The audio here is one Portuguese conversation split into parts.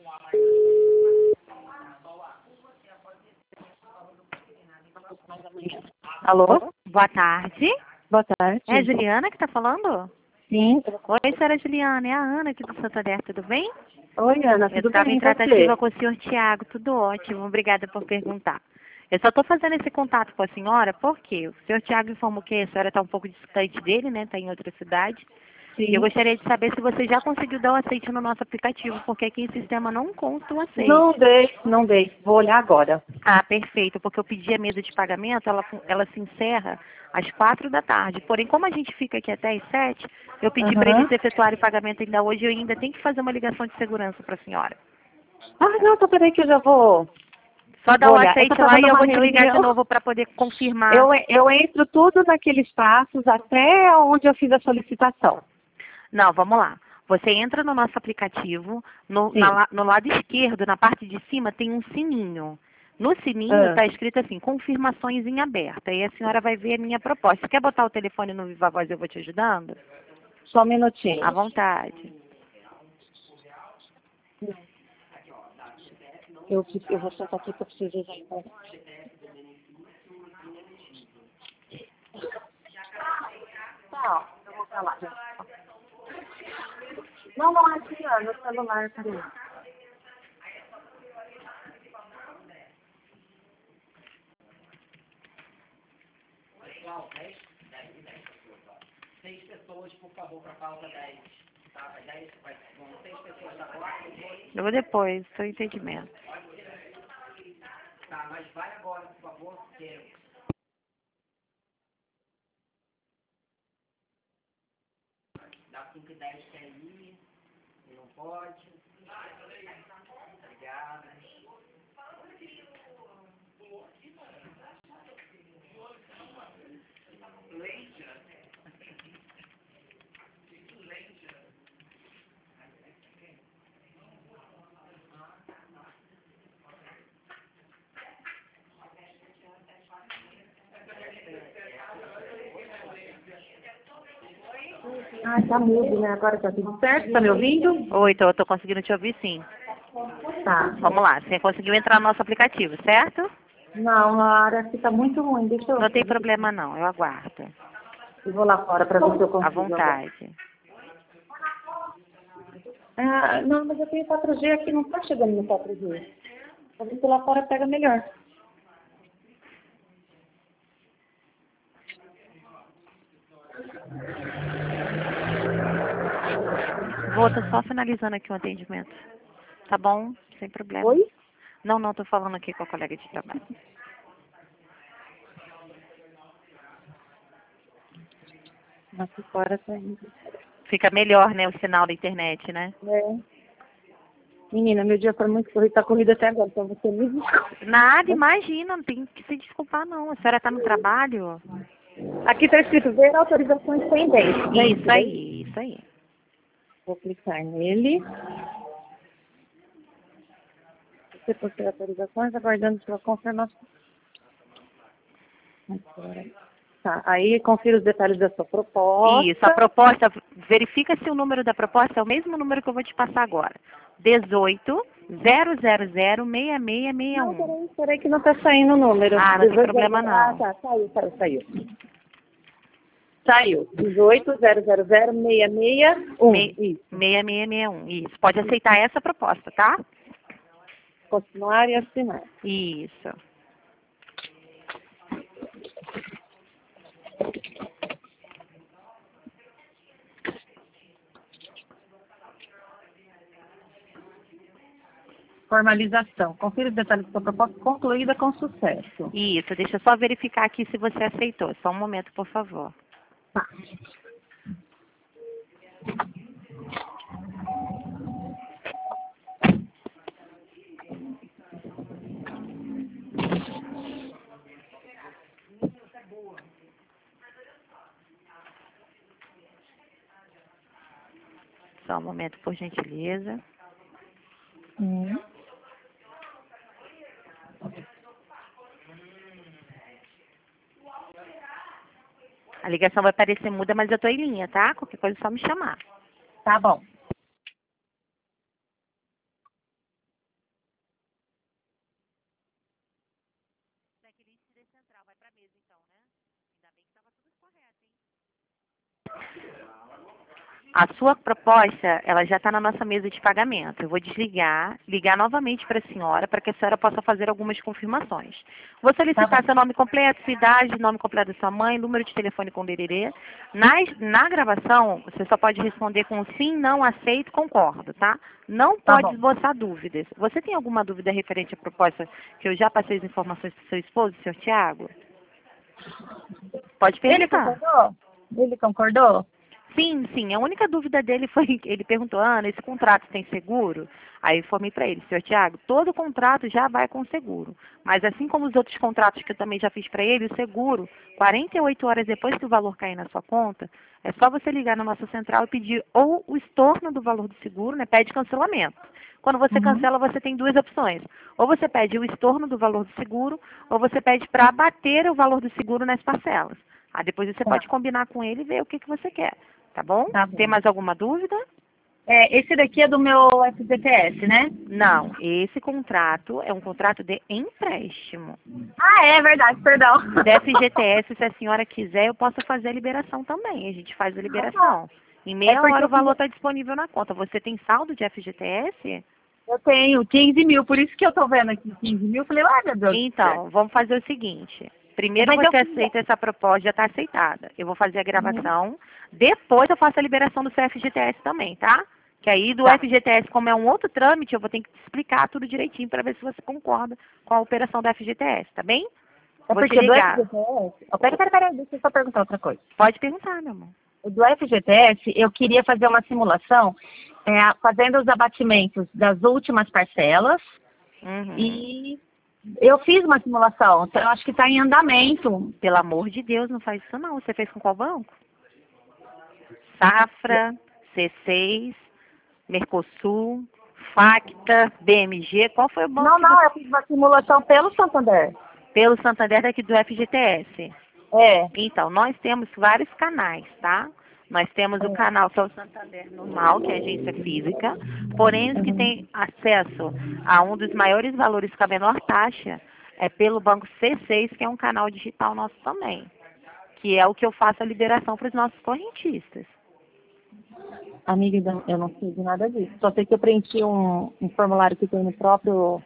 Alô? Boa tarde. Boa tarde. É a Juliana que está falando? Sim. Oi, senhora Juliana. É a Ana aqui do Santander, tudo bem? Oi, Ana, Eu tudo estava bem em com você? tratativa com o senhor Tiago, tudo ótimo. Obrigada por perguntar. Eu só estou fazendo esse contato com a senhora porque o senhor Tiago informou que a senhora está um pouco distante dele, né? Está em outra cidade. E eu Sim. gostaria de saber se você já conseguiu dar o aceite no nosso aplicativo, porque aqui em sistema não consta o aceite. Não dei. Vou olhar agora. Ah, perfeito, porque eu pedi a mesa de pagamento, ela se encerra às 4 da tarde. Porém, como a gente fica aqui até às 7, eu pedi para Aham. eles efetuarem o pagamento ainda hoje e eu ainda tenho que fazer uma ligação de segurança para a senhora. Ah, não, então peraí que eu já vou Só dá o olhar. Eu tô aceite lá e fazendo eu uma vou te ligar de reunião. novo para poder confirmar. Eu entro tudo naqueles passos até onde eu fiz a solicitação. Não, vamos lá. Você entra no nosso aplicativo, Sim. no lado esquerdo, na parte de cima, tem um sininho. No sininho Ah, está escrito assim, confirmações em aberto. Aí a senhora vai ver a minha proposta. Você quer botar o telefone no Viva Voz e eu vou te ajudando? só um minutinho. À vontade. Eu vou sentar aqui que eu preciso já então. Tá, eu vou pra lá. Não, é aqui, ó, no celular, peraí. Eu vou depois, seu entendimento. Ah, tá mudo, né? Agora tá tudo certo? Tá me ouvindo? Oi, eu tô conseguindo te ouvir sim. Tá. Vamos lá, você conseguiu entrar no nosso aplicativo, certo? Não, a área aqui tá muito ruim. Deixa Não tem eu... problema não, eu aguardo. Eu vou lá fora pra ver se eu À consigo agora. vontade. Ah, não, mas eu tenho 4G aqui, não tá chegando no 4G. Vou ver se lá fora pega melhor. Vou, tô só finalizando aqui o atendimento. Tá bom? Sem problema. Oi? Não, tô falando aqui com a colega de trabalho. Aqui fora tá indo. Fica melhor, né, o sinal da internet, né? É. Menina, meu dia foi muito corrido, tá corrido até agora, então você me desculpa. Nada, imagina, não tem que se desculpar não. A senhora tá no trabalho? Aqui tá escrito ver autorizações pendentes, né? Isso aí, isso aí. Vou clicar nele. Você possui autorizações, aguardando sua confirmação. Agora. Tá, aí confira os detalhes da sua proposta. Isso, a proposta, verifica se o número da proposta é o mesmo número que eu vou te passar agora. 18 000 Não, 6661. peraí que não tá saindo o número. Ah, não tem problema Ah, não. tá, saiu. Saiu. 18 000 661. Isso. 6661, isso. Pode aceitar essa proposta, tá? Continuar e assinar. Isso. Formalização. Confira os detalhes da sua proposta concluída com sucesso. Isso, deixa eu só verificar aqui se você aceitou. Só um momento, por favor. Tá. Só um momento, por gentileza. A ligação vai parecer muda, mas eu tô em linha, tá? Qualquer coisa é só me chamar. Tá bom. central, vai pra mesa então, né? Ainda bem que tava tudo correto, hein? A sua proposta, ela já está na nossa mesa de pagamento. Eu vou desligar, ligar novamente para a senhora, para que a senhora possa fazer algumas confirmações. Vou solicitar seu nome completo, sua idade, nome completo da sua mãe, número de telefone com DDD. Na gravação, você só pode responder com sim, não, aceito, concordo, tá? Não pode esboçar dúvidas. Você tem alguma dúvida referente à proposta que eu já passei as informações para o seu esposo, senhor Tiago? Pode perguntar. Ele concordou? Ele concordou? Sim, sim. A única dúvida dele foi, ele perguntou, Ana, esse contrato tem seguro? Aí eu informei para ele, senhor Tiago, todo contrato já vai com seguro. Mas assim como os outros contratos que eu também já fiz para ele, o seguro, 48 horas depois que o valor cair na sua conta, é só você ligar na nossa central e pedir ou o estorno do valor do seguro, né? Pede cancelamento. Quando você cancela, você tem duas opções. Ou você pede o estorno do valor do seguro, ou você pede para abater o valor do seguro nas parcelas. Aí depois você pode combinar com ele e ver o que você quer. Tá bom? Tá bom. Tem mais alguma dúvida? Esse daqui é do meu FGTS, né? Não, esse contrato é um contrato de empréstimo. Ah, é verdade, perdão. Do FGTS, se a senhora quiser, eu posso fazer a liberação também. A gente faz a liberação. Em meia porque hora o valor está disponível na conta. Você tem saldo de FGTS? eu tenho 15 mil, por isso que eu tô vendo aqui 15 mil. Falei, ai meu Deus. Então, vamos fazer o seguinte. Primeiro Mas eu você fiz- aceita essa proposta, já está aceitada. Eu vou fazer a gravação. Depois eu faço a liberação do seu FGTS também, tá? Que aí do FGTS, como é um outro trâmite, eu vou ter que te explicar tudo direitinho para ver se você concorda com a operação do FGTS, tá bem? É Vou te porque do ligar. FGTS... Oh, peraí, deixa eu só perguntar outra coisa. Pode perguntar, meu amor. Do FGTS, eu queria fazer uma simulação fazendo os abatimentos das últimas parcelas Uhum. e eu fiz uma simulação, então eu acho que está em andamento. Pelo amor de Deus, não faz isso não. Você fez com qual banco? Safra, C6, Mercosul, Facta, BMG. Qual foi o banco Não, que você... eu fiz uma simulação pelo Santander. Pelo Santander daqui do FGTS. É. Então, nós temos vários canais, tá? Nós temos o canal que é o Santander normal, que é a agência física, porém os que têm acesso a um dos maiores valores com a menor taxa é pelo banco C6, que é um canal digital nosso também, que é o que eu faço a liberação para os nossos correntistas. Amiga, eu não sei de nada disso. Só sei que eu preenchi um formulário que tem no próprio...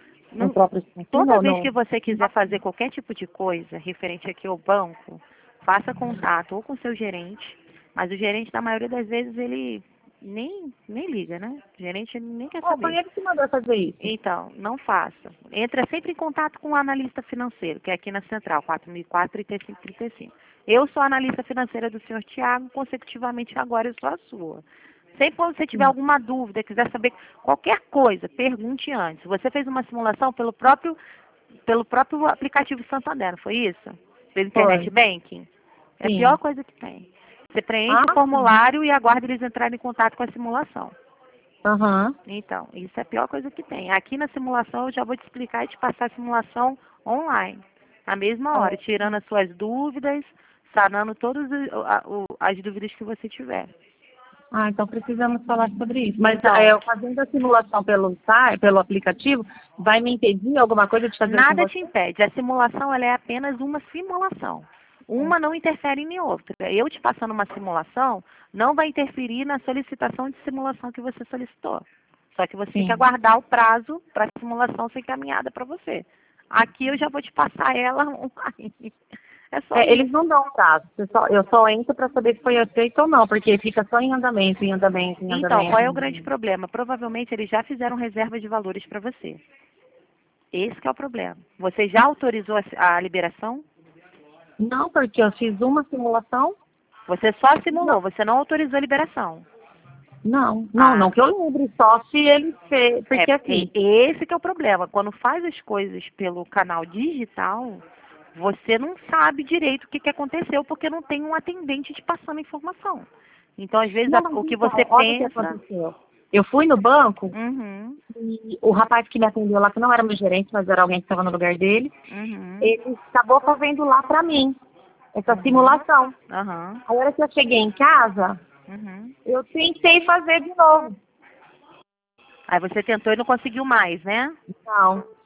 Toda vez que você quiser fazer qualquer tipo de coisa referente aqui ao banco, faça contato ou com o seu gerente, mas o gerente, na maioria das vezes, ele nem liga, né? O gerente nem quer Foi saber. ele que mandou fazer isso. Então, não faça. Entra sempre em contato com o analista financeiro, que é aqui na Central, 4004-3535. Eu sou a analista financeira do senhor Tiago, consecutivamente agora eu sou a sua. Sempre quando você tiver alguma dúvida, quiser saber qualquer coisa, pergunte antes. Você fez uma simulação pelo próprio aplicativo Santander, não foi isso? Pelo Internet Banking? É a Sim. pior coisa que tem. Você preenche o formulário e aguarda eles entrarem em contato com a simulação. Aham. Então, isso é a pior coisa que tem. Aqui na simulação eu já vou te explicar e te passar a simulação online. Na mesma hora, tirando as suas dúvidas, sanando todas as dúvidas que você tiver. Ah, então precisamos falar sobre isso. Mas Então, eu fazendo a simulação pelo site, pelo aplicativo, vai me impedir alguma coisa de fazer nada com te você? impede. A simulação ela é apenas uma simulação. Uma não interfere em outra. Eu te passando uma simulação não vai interferir na solicitação de simulação que você solicitou. Só que você tem que aguardar o prazo para a simulação ser encaminhada para você. Aqui eu já vou te passar ela online. É só isso. Eles não dão prazo. Eu só entro para saber se foi aceito ou não, porque fica só em andamento, em andamento, em andamento. Então, qual é o grande problema? Provavelmente eles já fizeram reserva de valores para você. Esse que é o problema. Você já autorizou a liberação? Não, porque eu fiz uma simulação. Você só simulou, você não autorizou a liberação. Não que eu lembre, só se ele fez. Porque assim. Esse que é o problema. Quando faz as coisas pelo canal digital, você não sabe direito o que aconteceu, porque não tem um atendente te passando informação. Então, às vezes, o que você Olha o que pensa... aconteceu. Eu fui no banco Uhum, e o rapaz que me atendeu lá, que não era meu gerente, mas era alguém que estava no lugar dele, ele acabou fazendo lá para mim essa simulação. uhum, A hora que eu cheguei em casa, uhum. eu tentei fazer de novo. Aí você tentou e não conseguiu mais, né? Não.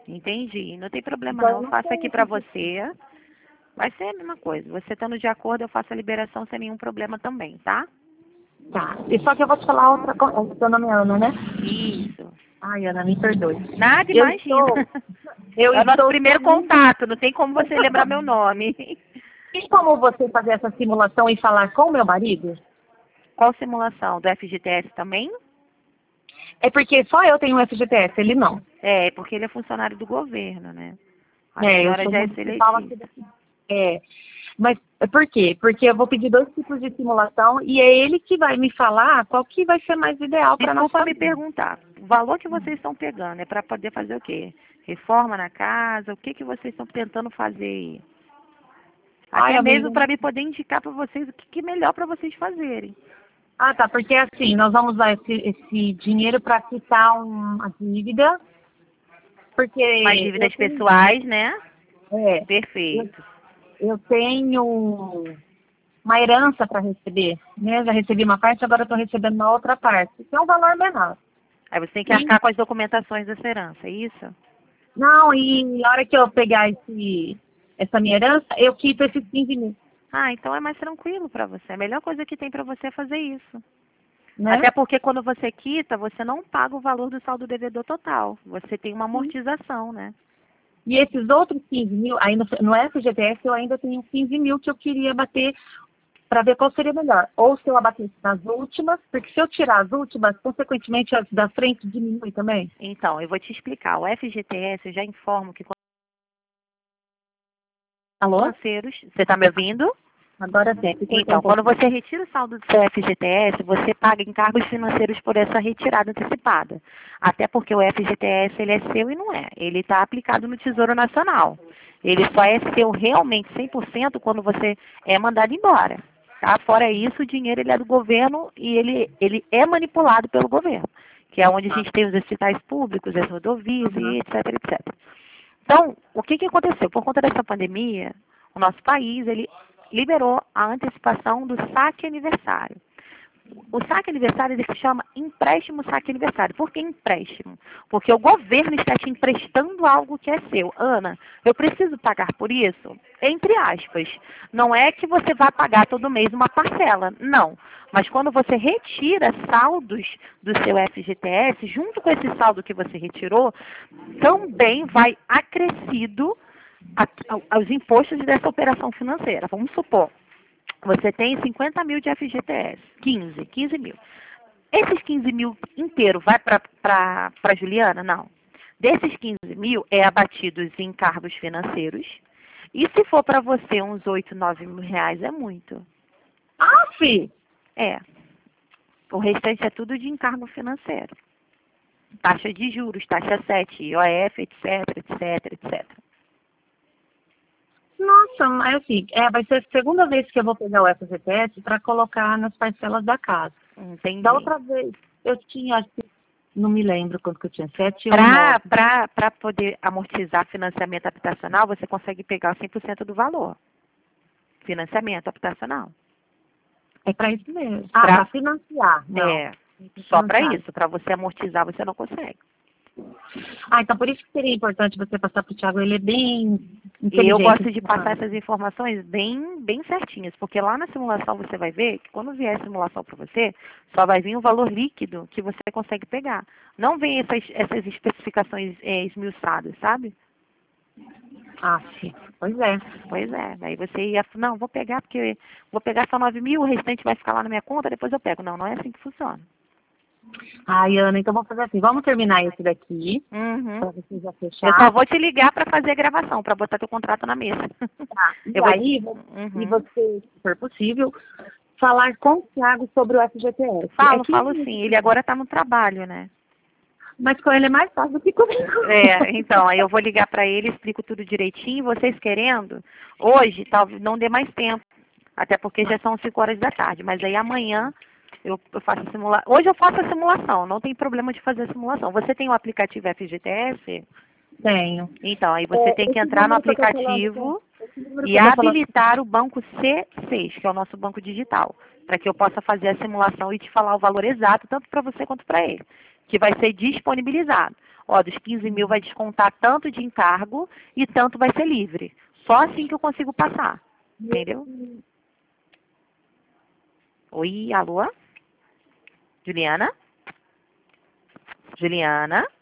Entendi. Não tem problema Então, não. Eu faço aqui para você. Vai ser a mesma coisa. Você estando de acordo, eu faço a liberação sem nenhum problema também, tá? tá. E só que eu vou te falar outra coisa. Seu nome é Ana, né? Isso. Ai, Ana, me perdoe. Nada, Eu imagina. estou, eu É o nosso estou primeiro contato, não tem como você lembrar meu nome. Tem como você fazer essa simulação e falar com o meu marido? Qual simulação? Do FGTS também? É porque só eu tenho o FGTS, ele não. É, porque ele é funcionário do governo, né? A Eu senhora sou já é municipal aqui seletiva. daqui. Mas por quê? Porque eu vou pedir 2 tipos de simulação e é ele que vai me falar qual que vai ser mais ideal para nós Desculpa me fazer. perguntar, o valor que vocês estão pegando é para poder fazer o quê? Reforma na casa? O que que vocês estão tentando fazer aí? Ai, Até mesmo amiga. para me poder indicar para vocês o que que é melhor para vocês fazerem. Ah, tá, porque assim, nós vamos usar esse dinheiro para quitar uma dívida, porque Mais dívidas pessoais, né? é, eu, Perfeito. eu tenho uma herança para receber, né? Já recebi uma parte, agora estou recebendo uma outra parte, que é um valor menor. Aí você tem que E, arcar com as documentações dessa herança, é isso? não, e na hora que eu pegar essa minha herança, eu quito esses 15 mil, Ah, então é mais tranquilo para você. A melhor coisa que tem para você é fazer isso. né? Até porque quando você quita, você não paga o valor do saldo devedor total. Você tem uma amortização, né? E esses outros 15 mil, aí no FGTS eu ainda tenho 15 mil que eu queria bater para ver qual seria melhor. Ou se eu abatesse nas últimas, porque se eu tirar as últimas, consequentemente as da frente diminui também. Então, eu vou te explicar. O FGTS, eu já informo que Alô? financeiros, você está me ouvindo? Agora sim, que cortou um Então, quando pouquinho. você retira o saldo do seu FGTS, você paga encargos financeiros por essa retirada antecipada. Até porque o FGTS ele é seu e não é. Ele está aplicado no Tesouro Nacional. Ele só é seu realmente 100% quando você é mandado embora. Tá? Fora isso, o dinheiro ele é do governo e ele é manipulado pelo governo, que é onde a gente tem os hospitais públicos, as rodovias e etc, etc. Então, o que que aconteceu? Por conta dessa pandemia, o nosso país, ele liberou a antecipação do saque aniversário. O saque aniversário ele se chama empréstimo saque aniversário. Por que empréstimo? Porque o governo está te emprestando algo que é seu. Ana, eu preciso pagar por isso? Entre aspas. Não é que você vai pagar todo mês uma parcela. Não. Mas quando você retira saldos do seu FGTS, junto com esse saldo que você retirou, também vai acrescido aos impostos dessa operação financeira. Vamos supor, você tem 50 mil de FGTS, 15 mil. Esses 15 mil inteiro vai para a Juliana? Não. Desses 15 mil é abatidos em encargos financeiros. E se for para você uns 8, 9 mil reais é muito. Ah, fi! É. O restante é tudo de encargo financeiro. Taxa de juros, taxa 7, IOF, etc, etc, etc. Nossa, mas assim, vai ser a segunda vez que eu vou pegar o FGTS para colocar nas parcelas da casa. Da Entendi. outra vez, eu tinha, acho que, não me lembro quanto que eu tinha, 7 ou 9. Para poder amortizar financiamento habitacional, você consegue pegar 100% do valor. Financiamento habitacional. É para isso mesmo. Ah, para financiar. Não. É, só para isso. Para você amortizar, você não consegue. Ah, então por isso que seria importante você passar para o Thiago. Ele é bem E eu inteligente. gosto de passar essas informações bem certinhas, porque lá na simulação você vai ver que quando vier a simulação para você, só vai vir o valor líquido que você consegue pegar. Não vem essas especificações esmiuçadas, sabe? Ah, sim. Pois é. Pois é, daí você ia, não, vou pegar porque vou pegar só 9 mil, o restante vai ficar lá na minha conta, depois eu pego. Não, não é assim que funciona. Ai, Ana, então vamos fazer assim. Vamos terminar esse daqui, Uhum. para você já Eu fechar. só vou te ligar para fazer a gravação, para botar teu contrato na mesa. Tá. E Eu vou... aí, e você, se for possível, falar com o Thiago sobre o FGTS. Falo sim. Ele agora está no trabalho, né? Mas com ele é mais fácil do que comigo. É, então, aí eu vou ligar para ele, explico tudo direitinho. Vocês querendo, hoje talvez não dê mais tempo, até porque já são 5 horas da tarde, mas aí amanhã eu faço a simulação. Hoje eu faço a simulação, não tem problema de fazer a simulação. Você tem o aplicativo FGTS? Tenho. Então, aí você tem que entrar no aplicativo e habilitar o banco C6, que é o nosso banco digital, para que eu possa fazer a simulação e te falar o valor exato, tanto para você quanto para ele, que vai ser disponibilizado. ó, dos 15 mil vai descontar tanto de encargo e tanto vai ser livre. Só assim que eu consigo passar. Entendeu? Oi, alô? Juliana? Juliana?